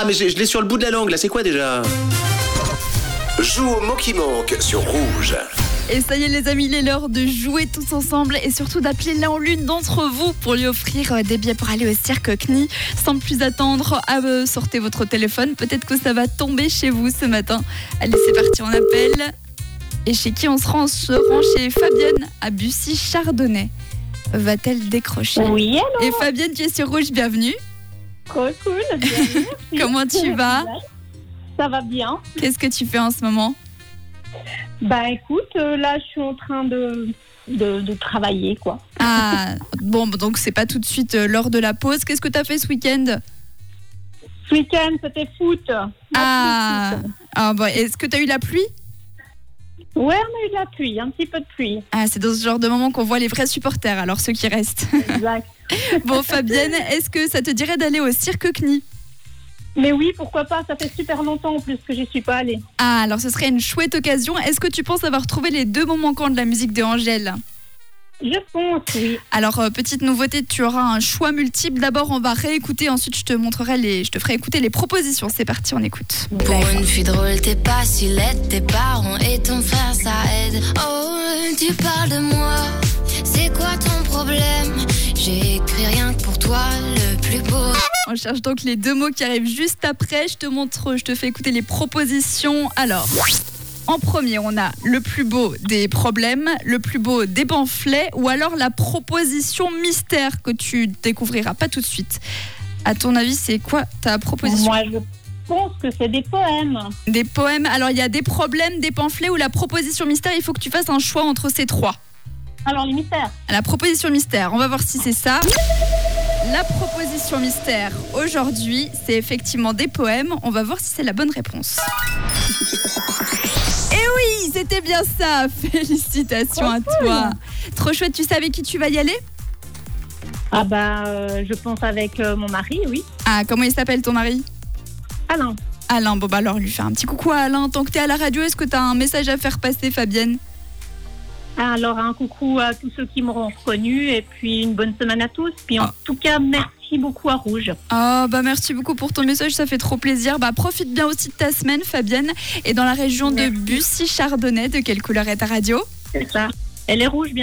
Ah, mais je l'ai sur le bout de la langue, là, c'est quoi déjà? Joue au mot qui manque sur Rouge. Et ça y est les amis, il est l'heure de jouer tous ensemble et surtout d'appeler l'un ou l'une d'entre vous pour lui offrir des billets pour aller au cirque CNI. Sans plus attendre, sortez votre téléphone, peut-être que ça va tomber chez vous ce matin. Allez, c'est parti, on appelle. Et chez qui on se rend? On se rend chez Fabienne à Bussy-Chardonnay. Va-t-elle décrocher? Oui, allô. Et Fabienne, tu es sur Rouge, bienvenue. Cool, bienvenue. Comment tu vas? Ça va bien. Qu'est-ce que tu fais en ce moment? Bah écoute, là je suis en train de travailler quoi. Ah, bon, donc c'est pas tout de suite l'heure de la pause. Qu'est-ce que tu as fait ce week-end? Ce week-end c'était foot. Bon, est-ce que tu as eu la pluie? Ouais, on a eu de la pluie, un petit peu de pluie. Ah, c'est dans ce genre de moment qu'on voit les vrais supporters, alors ceux qui restent. Exact. Bon, Fabienne, est-ce que ça te dirait d'aller au cirque CNI? Mais oui, pourquoi pas, ça fait super longtemps en plus que j'y suis pas allée. Ah, alors ce serait une chouette occasion. Est-ce que tu penses avoir trouvé les deux mots manquants de la musique de Angèle? Je pense, oui. Alors, petite nouveauté, tu auras un choix multiple. D'abord, on va réécouter, ensuite je te ferai écouter les propositions. C'est parti, on écoute. Pour une fille drôle, t'es pas si laide, tes parents et ton frère ça aide. Oh, tu parles de moi, c'est quoi ton problème? J'ai écrit rien que pour toi, le plus beau. On cherche donc les deux mots qui arrivent juste après. Je te fais écouter les propositions. Alors, en premier, on a le plus beau des problèmes, le plus beau des pamphlets ou alors la proposition mystère que tu découvriras pas tout de suite. À ton avis, c'est quoi ta proposition? Moi, je pense que c'est des poèmes. Des poèmes. Alors, il y a des problèmes, des pamphlets ou la proposition mystère. Il faut que tu fasses un choix entre ces trois. Alors, les mystères. La proposition mystère, on va voir si c'est ça. La proposition mystère aujourd'hui, c'est effectivement des poèmes. On va voir si c'est la bonne réponse. Et oui, c'était bien ça. Félicitations à toi. Trop chouette, tu sais avec qui tu vas y aller? Ah bah, je pense avec mon mari, oui. Ah, comment il s'appelle ton mari? Alain. Alain, bon bah alors lui faire un petit coucou à Alain. Tant que t'es à la radio, est-ce que t'as un message à faire passer, Fabienne? Alors, un coucou à tous ceux qui m'auront reconnu et puis une bonne semaine à tous. Puis en tout cas, merci beaucoup à Rouge. Oh, bah merci beaucoup pour ton message, ça fait trop plaisir. Bah profite bien aussi de ta semaine, Fabienne. Et dans la région de Bussy-Chardonnay, de quelle couleur est ta radio? C'est ça. Elle est rouge, bien.